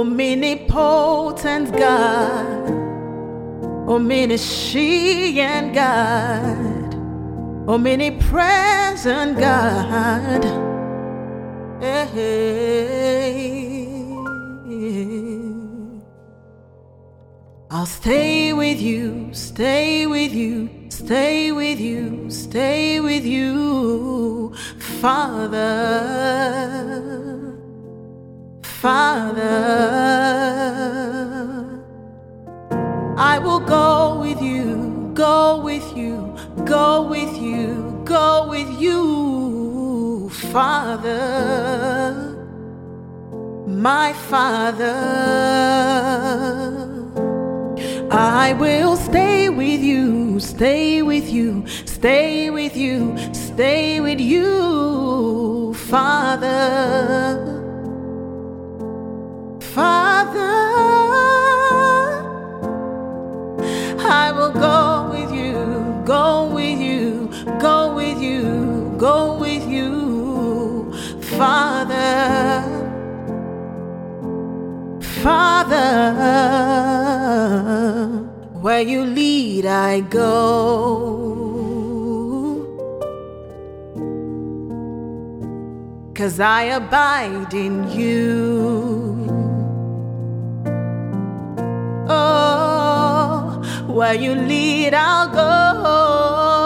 omnipotent God, omniscient God, omnipresent God. I'll stay with you, stay with you, stay with you, stay with you, Father, Father. I will go with you, go with you, go with you, go with you, Father, my Father. I will stay with you, stay with you, stay with you, stay with you, Father, Father. I will go with you, go with you, go with you, go with you, Father, Father. Where you lead, I go, 'cause I abide in you. Oh, where you lead, I'll go.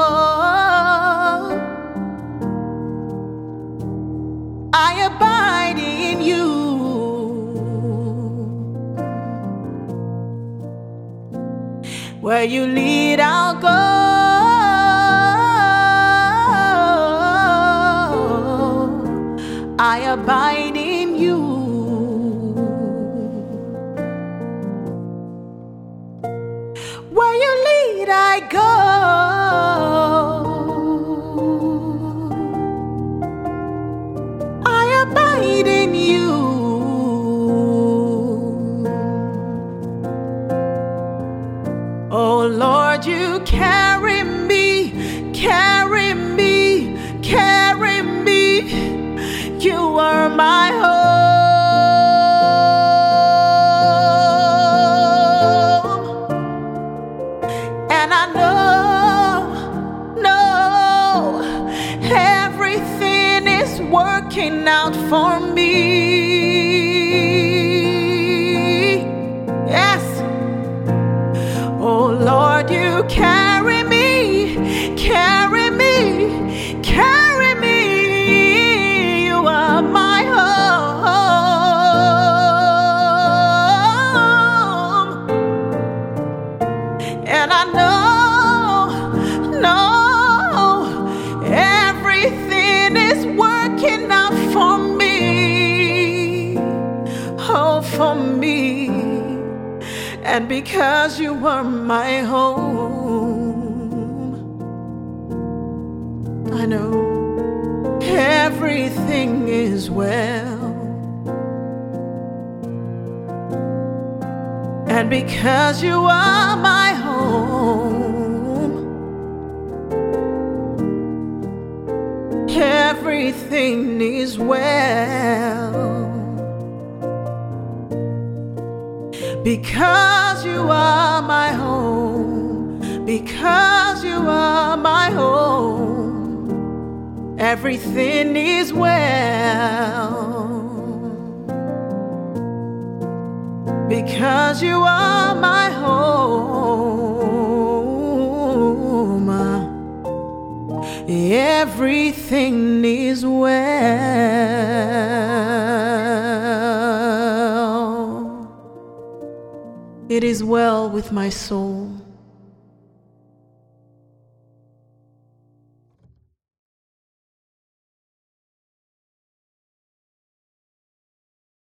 I abide in you. Where you lead, I'll go. I abide in you. Where you lead, I go. I abide in you. Oh Lord, you carry me, carry me, carry me. You are my home. And I know everything is working out for me. Yes. Oh Lord, you carry me, carry me, carry me. You are my home. And I know everything is working out for me. Oh, for me. And because you are my home, I know everything is well. And because you are my home, everything is well. Because you are my home, because you are my home, everything is well. Because you are my home, everything is well. It is well with my soul.